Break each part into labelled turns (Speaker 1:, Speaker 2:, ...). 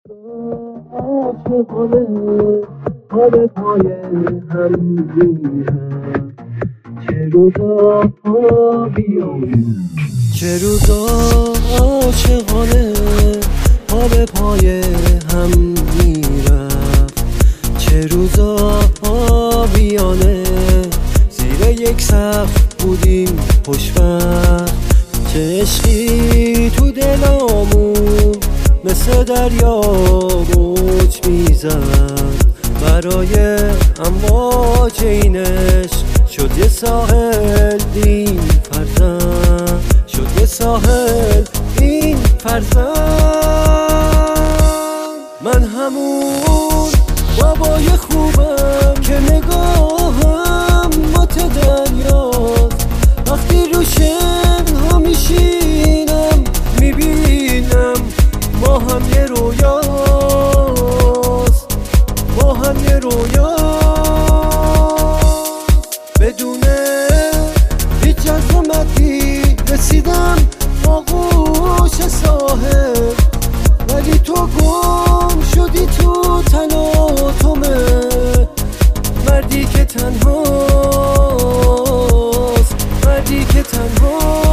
Speaker 1: عاشقانه حال پای هم میرم، چه روزا بیامون، چه روزا عاشقانه پا به پای هم میرم، چه روزا بیانه زیر یک سقف بودیم خوشبخت، چه عشقی تو دلامون مثل دریا موج میزد، برای امواج این عشق شد یه ساحل این فرزند، شد یه ساحل این فرزند. من همون بابای خوبم که نگاهم مات دریاست، وقتی رو شنها میشینم میبینم ما هم یه رویاست، ما هم یه رویاست. بدون هیچ عظمتی رسیدم آغوش ساحل، ولی تو گم شدی تو تلاطمه، مردی که تنهاست، مردی که تنهاست.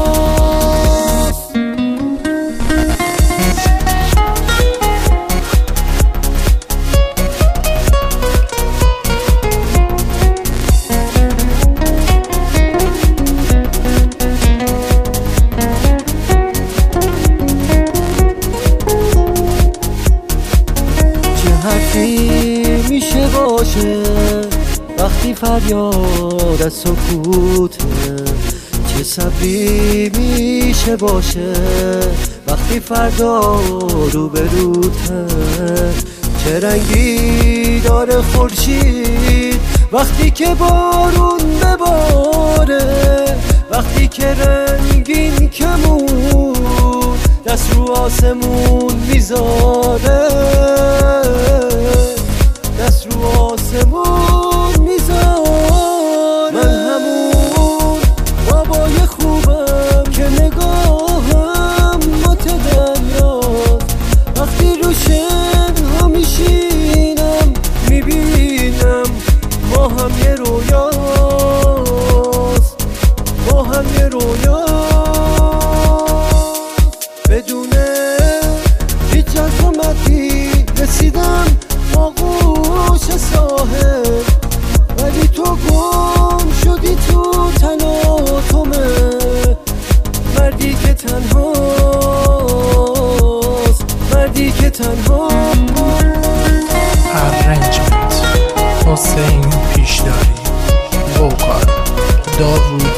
Speaker 1: میشه باشه وقتی فریاد از سکوته، چه صبری میشه باشه وقتی فردا رو به روته، چه رنگی داره خورشید وقتی که بارون بباره، وقتی که رنگین کمون دست رو آسمون میذاره، دست رو آسمون میذاره. من همون بابای خوبم که نگاهم مات دریاست، وقتی رو شنها میشینم میبینم ما هم یه رویاست، ما هم یه رویاست. بدون هیچ عظمتی رسیدم آغوش ساحل، ولی تو گم شدی تو تلاطمه، مردی که تنهاست، مردی که تنهاست.
Speaker 2: ارنجمنت حسین پیشداری، وکال داوود